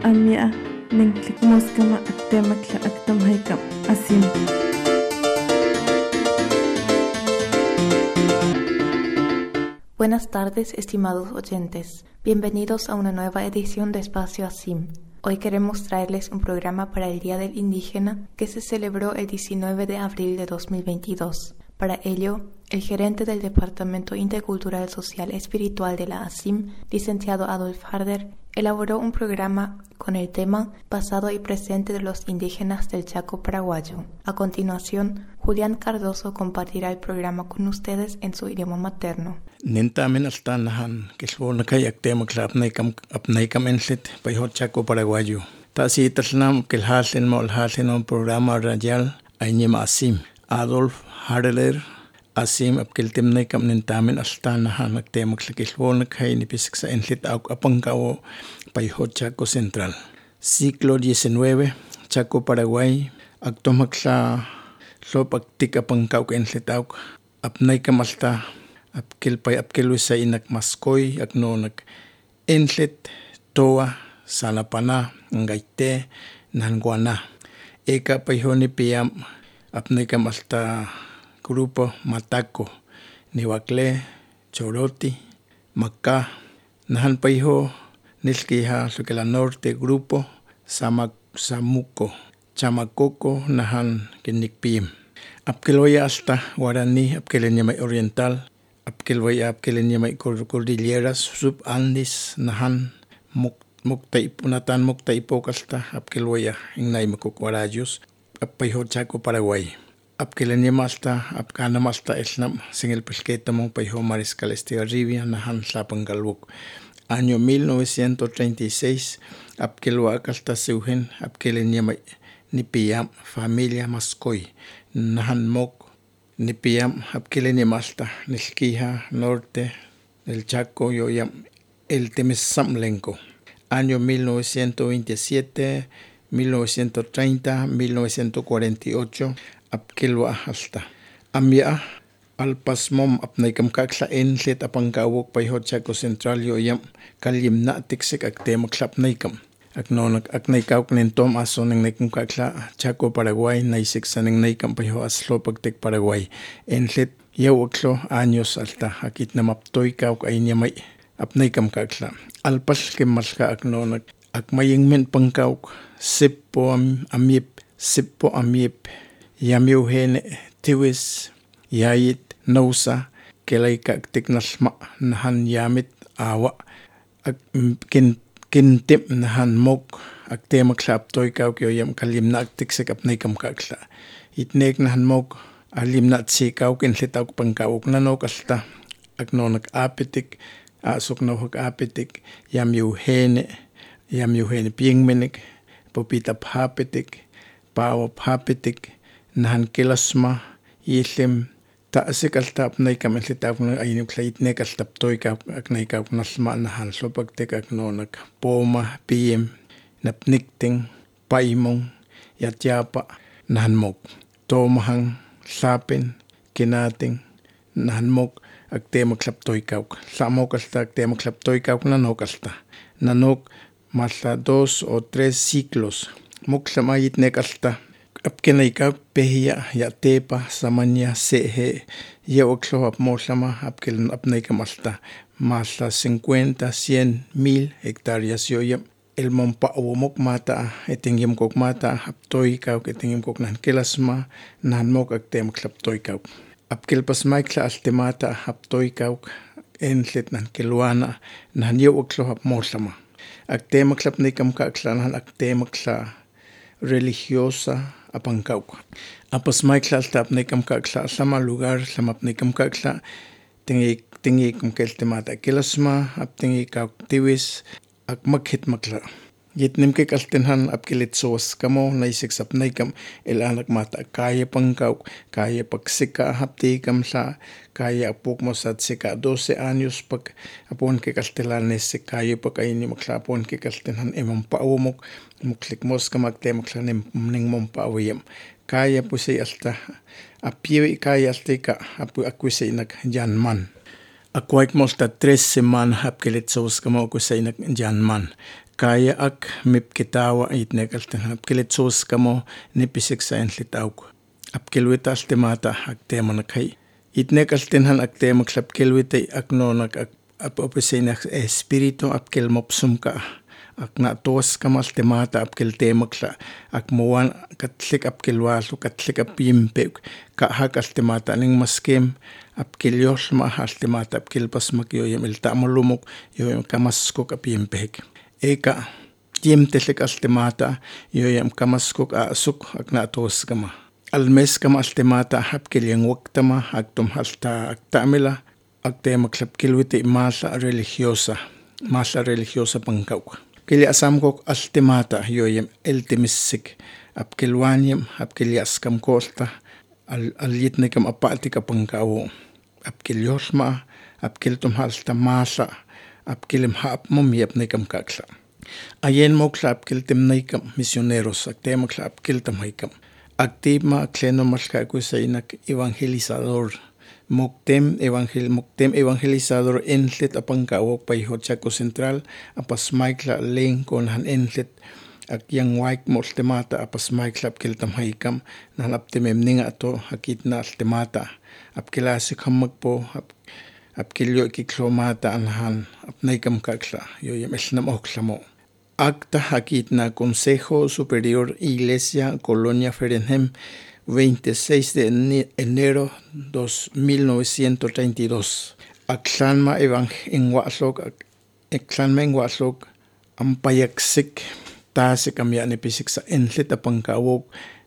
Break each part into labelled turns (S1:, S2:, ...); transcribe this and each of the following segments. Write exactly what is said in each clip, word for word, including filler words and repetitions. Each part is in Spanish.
S1: amia nengklik moskama aktemakla aktamhaikam asim.
S2: Buenas tardes, estimados oyentes. Bienvenidos a una nueva edición de Espacio ASIM. Hoy queremos traerles un programa para el Día del Indígena que se celebró el diecinueve de abril de dos mil veintidós. Para ello, el gerente del Departamento Intercultural Social Espiritual de la ASIM, licenciado Adolf Harder, elaboró un programa con el tema Pasado y Presente de los Indígenas del Chaco Paraguayo. A continuación, Julián Cardoso compartirá el programa con ustedes en su idioma materno.
S3: Nintamin astanahan kiswona kay aktema klapnay kam apnay kam ensit payhot Chaco Paraguayo. Tasi tasnam kilhasin mo alhasin un programa radial aynyem ASIM. Adolf Harder ASIM apkiltimnay kam nintamin astanahan aktema kiswona kay nipisik sa ensit ak apangkawo payhot Chaco Central. Ciclo diecinueve Chaco Paraguay aktomakla sopaktik apangkaw ensit ak apnay kam asta apkil pay apkil sa inak maskoy akno nag ensit toa salapana ngaite nanguana eka payhoni piam apnay kam hasta grupo Mataco Niwakle Choroti Maca nahan payho nilkiha sukela norte grupo Samak Samuco Chamacoco nahan kinikpim apkiloya hasta Guarani apkilenyamay oriental apkilwaya apkilenyamay cordilleras subandis nahan muk muktay punatan muktay pokasta apkilwaya ingnay makukwarayos apayho Chaco Paraguay apkilenyamasta apkanamasta esnam singil pesqueta mong payho Mariscal Estigarribia nahan Sapangalwuk. Año mil novecientos treinta y seis apkilwa hasta Seugen apkilenyamay nipiyam familia Mascoy nahan mok nipiyam apkilenyamasta nilkiha norte del Chaco yoyam el Temesamlenco. Año mil novecientos veintisiete, mil novecientos treinta, mil novecientos cuarenta y ocho apkilwa hasta amya alpasmom apnaykam kaksa ensit apangkawok payhot Chaco Central yoyam kalyimna tiksik aktema klapnaykam aknonak aknaykawk nintom aso ng naykam kaksa Chaco Paraguay naisik sa ng naykam payho aslo pagtik Paraguay ensit yawaklo anyos alta akit na maptoy kawk ay niyamay apnaykam kaksa alpas kimaska aknonak akmayingmen pangkawk sippo am amip sippo amip yamiuhene tiwis yayit nausa kelay kaktik nasma nahan yamit awa ak kin kintip nahan mok aktema klaptoy kawk yoyam kalimna aktiksik apnaykam kaksa itnek nahan mok alimna tsikaw kinlitaw pangkawk nanok asta aknonak apitik asok nohok apitik yamiuhene yamiuhene pingmenik popita papitik pawa papitik nahan kilasma yislim taasik alta apnaykam enlitaw na ayinip klaitnek altaptoy kawk aknaykaw nasma nahan sopagtik aknonak poma piem napnikting paimong yatyapa nahan mok tomahang sapin kinating nahan mok aktema klaptoy kawk samok alta aktema klaptoy kawk nanok alta nanok masa dos o tres ciclos mok samayitnek alta apkinaykaw pehiya yatepa samanya sehe yawaklo apmoslama apkil apnaykam hasta masa cincuenta cien mil hectáreas yoyam el mompa awomok mata etingyam kok mata aptoy kawk etingyam kok nan kilasma nan mok aktema klaptoy kawk apkil pasmay kla altemata aptoy kawk enlit nan kilwana nan yawaklo apmoslama aktema klapnaykam kakla nan aktema kla religiosa apangkawk apasmay kla altaapnaykam kakla sama lugar samapnaykam kakla tingi tingi kum keltemata kilasma aptingi kawk tiwis akmakhit makla yitnim ke kaltenhan apkilitsos kamo naisik sapnaykam el anak mata kaya pangkawk kaya pagsika haptikam sa kaya apok mo sa tsika doce años pag apon ke kaltelanes se kaya pag ayini makla apon ke kaltenhan emang paumok muklik mos kamakte makla ning mom pauyam kaya po say alta apiwi kaya altika apu akwisi nag janman Aquaik mosta tres semanas apkelitsos kamo ko sa inak janman. kaya ak mipkitawa itnekaltan apkelitsuskamo nipisiksaen litauku. Apkelwita altemata aktemanakai. Itnekaltenhan aktemakla apkelwita aknonak ak apopesinak espiritu apkelmopsumka. Akna tos kamal temata apkel temakla akmuan katlik apkelwalu katlik apimpe kahak altemata ning maskem apkel yolma altemata apkel pasmak yoyem el tamalumuk yoyem kamaskok apimpek eka tiemtelek altemata yoyem kamaskok asuk akna tos kama almes kama altemata apkel yang waktama aktum halta aktamila aktemakla apkelwite mala religiosa mala religiosa pangkauka. Kili asamkok altemata yoyem eltemissik apkelwanyem apkeliaskam kolta al alyitnekam apatika pangkawo apkelyolma apkeltum halta masa apkelim haapmum yapnekam kakla ayen mokla apkeltem naikam misioneros aktemakla apkeltam haikam aktima klenomalka kusainak evangelizador Moktem evangel moktem evangelizador enlet apangkawok paiho Chaco Central apasmaikla len kon han enlet akyang waik moltemata apasmaikla apkeltam haikam nan aptemem ninga ato hakitna altemata apkelasik hammakpo apkelyo kiklomata anhan apnaikam kakla yoyem elnam oklamo acta hakitna Consejo Superior Iglesia Colonia Ferenhem veintiséis de enero dos mil novecientos treinta y dos. Aklanma en Waslok, Aklanma en Waslok, Ampayaksik, Tase kamya nipisik sa enlet apangkawok,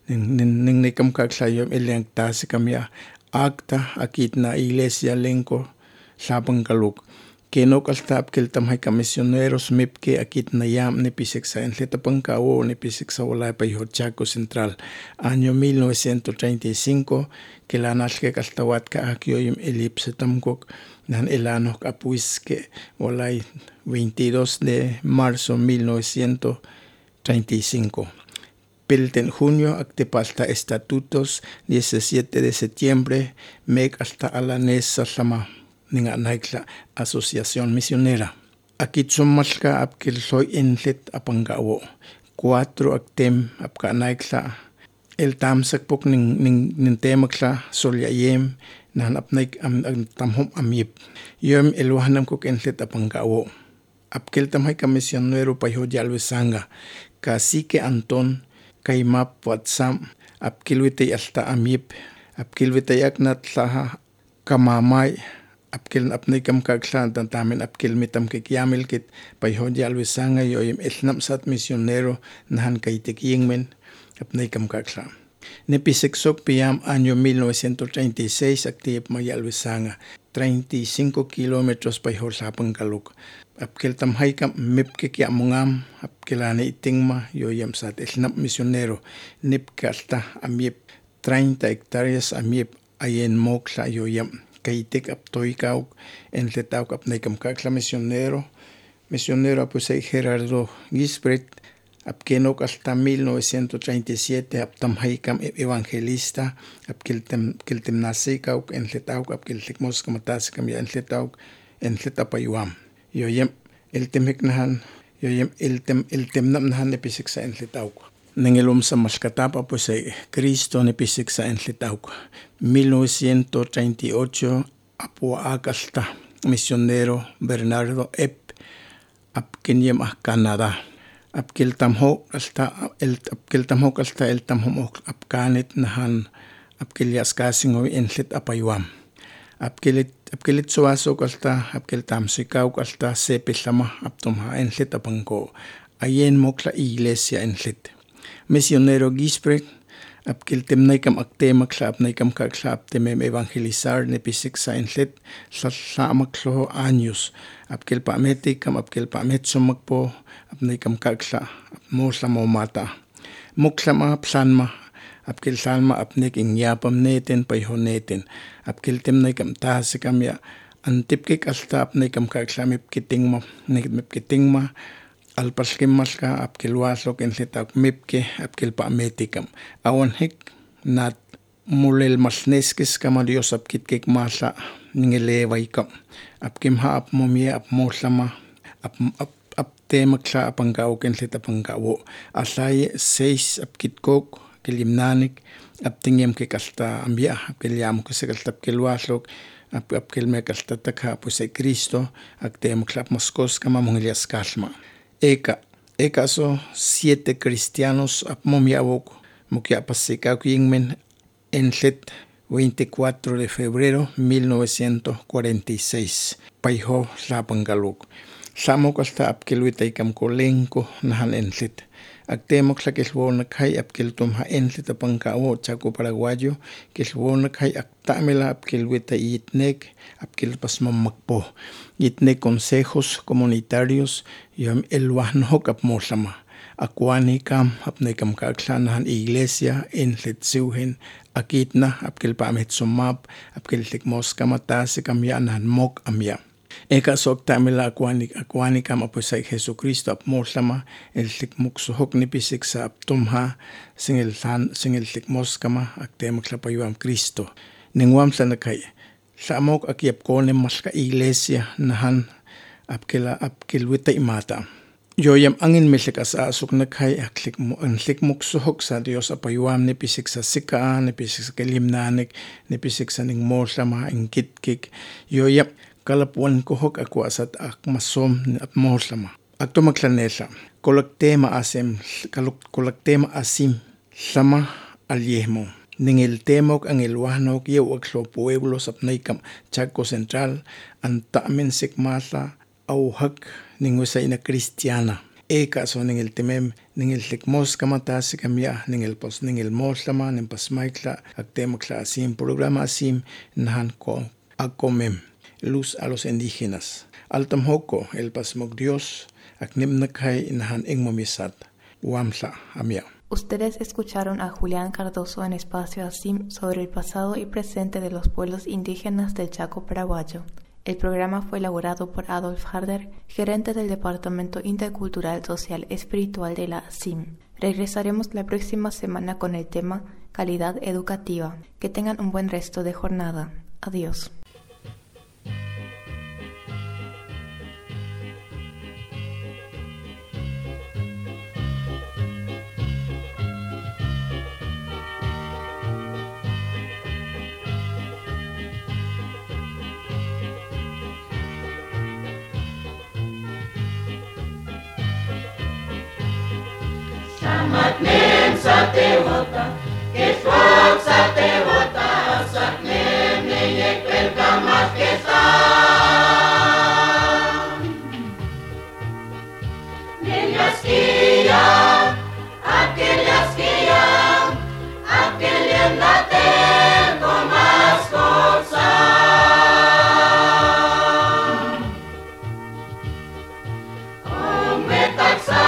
S3: ning nikam kaklayom ilang tase kamya, acta akitna Iglesia Lenko, Sapangkaluk. Kenok alta apkeltam haika misioneros mipke akitna yam nipisik sa enlet apangkawo nipisik sa walay paiho Chaco Central. Año mil novecientos treinta y cinco, kilanalke kaltawat ka akyoyim elipsetamkok nan elanok apuiske walay veintidós de marzo mil novecientos treinta y cinco. Pilten junio actepalta estatutos diecisiete de septiembre mek hasta alanesa sama ninga naikla Asociación Misionera. Aquí tsumalka apkel soy enlet apangkawo. Cuatro aktem apka naikla el tamsakpok ning ning ning temakla solyayem nan apnaik am tamhom amip. Yom elwahanam kok enlet apangkawo. Apkel tamhay ka misionero paiho Yalwisanga. Cacique Anton kaimap watsam apkelwite alta amip. Apkelwite yaknat laha kamamay apkel apnikam kaklan tantamen apkel mitam kikyamil kit paiho Yalwisanga yoyem elnam sat misionero nahan kaitik yingmen apnikam kaklan. Nepiseksok piyam año mil novecientos treinta y seis actip ma Yalwisanga treinta y cinco kilómetros paiho Sapangkaluk. Apkel tamhaykam mipke kyamungam apkelane itingma yoyem sat elnam misionero nipke alta amip treinta hectáreas amip ayen mokla yoyem kaitik aptoikauk enletauk apnaikam kakla misionero misionero apusay Gerardo Gisbert apkenok hasta mil novecientos treinta y siete aptamhaikam evangelista apkeltem keltem nasikauk enletauk apkeltikmos kamatasakam ya enletauk enletapayuam yoyem eltemhek nahan yoyem eltem eltemnam nahan nepisik sa enletauk Nengelum sa Mascatapa pues eh, Cristo nepisik sa enletauk. mil novecientos treinta y ocho apuaak hasta misionero Bernardo Epp apkenyem a Canadá. Apkel tamho hasta el apkel tamho hasta el tamho apkanet nahan apkel yaskasingo enlet apayuam. Apkelit apkelit suaso hasta apkel tamsikau hasta sepilama aptomha enlet apangko. Ayen mokla iglesia enlet. Misionero Gisbert apkel temnaikam aktemakla apnaikam kakla aptemem evangelizar nepisik sa enlet sasamaklo años apkel pametikam apkel pametsomakpo apnaikam kakla apmosla momata moklama apsanma apkel salma apnek inyapam neten payhoneten apkel temnaikam tasikam ya antipkik alta apnaikam kakla mipkitingma mipkitingma alpaskemalka apkel waslok enletak mipke apkel pametikam awan hek nat mulel masneskes kama Dios apkitkek masa ningelewaikam apkim ha apmomye apmoslama ap aptema kla apangao kenlet apangao alay seis apkitkok kelimnanik aptingem ke kalta ambia apkeliam ke sekalta apkelwalok ap apkelme kalta takha pues Cristo aktem klap moskos kama mongelias kalma eka eka so siete cristianos apmomiawok mukia paseka kingmen enlet veinticuatro de febrero mil novecientos cuarenta y seis paiho lapangaluk samok hasta apkeluita ikam kolenko nahan enlet aktemok la kelwona kai apkeltum ha enlet apangao chaco paraguayo kelwona kai aktamela apkeluita itnek apkelpasmam makpo itnek consejos comunitarios yam elwahnok apmoslama Aquanicam, apnecam kaklanahan iglesia, enlet siuhin, akitna, apkelpamet sumap, apkeltikmos kamatase kamyanahan mok amya. Eka sok tamila aquanic, aquanicam aposay Jesucristo apmoslama, el tikmuksuhok ni pisik sa aptumha, singil tan, singil tikmos kama, aktemaklapayuam Cristo. Ningwam sa nakay, sa amok akiapkonem mas ka iglesia, nahan, apkela, apkelwita imata. Yoyam angin mislik asasok na kay aklik mo ang likmok suhok sa Dios apayuam ni pisik sa sikaan ni pisik sa kalimnanik ni pisik sa ning moslama ang kitkik yoyam kalapuan kohok ako asat akmasom ni at moslama akto maglanesa kolaktema asim kolaktema asim sama alyehmo ning el temok ang ilwahnok yew aklo pueblo sapnaykam Chaco Central antamen sikmasa auhak ning usay na Kristiana. Eka so ning el temem ning el tikmos kamatasi kamya ning el pos ning el moslama ning pasmaikla aktemakla asim programa asim nahan ko akomem luz a los indígenas. Altamhoko el pasmok Dios aknim nakay nahan ingmomisat wamsa amya.
S2: Ustedes escucharon a Julián Cardoso en Espacio Asim sobre el pasado y presente de los pueblos indígenas del Chaco paraguayo. El programa fue elaborado por Adolf Harder, gerente del Departamento Intercultural Social Espiritual de la A S I M. Regresaremos la próxima semana con el tema Calidad Educativa. Que tengan un buen resto de jornada. Adiós.
S4: Matnem sa tewota, que swag sa tewota, sa nem neyek pelka mas que sa. Nelyaskia, aquelyaskia, aqueliem natel komas kosa. Om metaksa.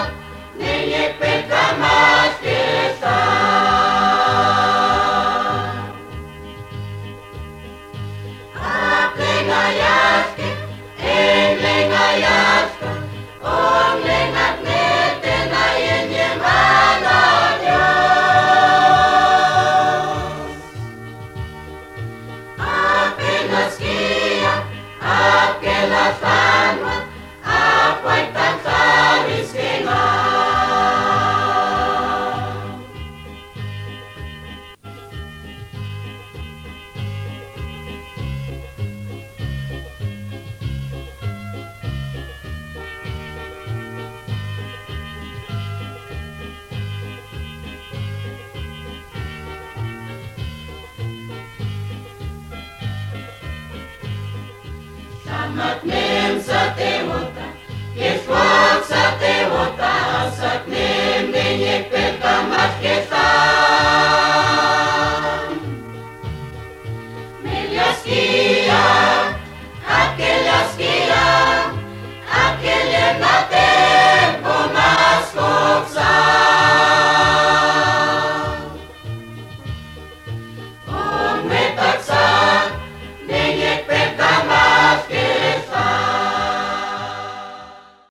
S4: Matnem sa tewota, que swag sa tewota, sa nem nenyek pelka mas que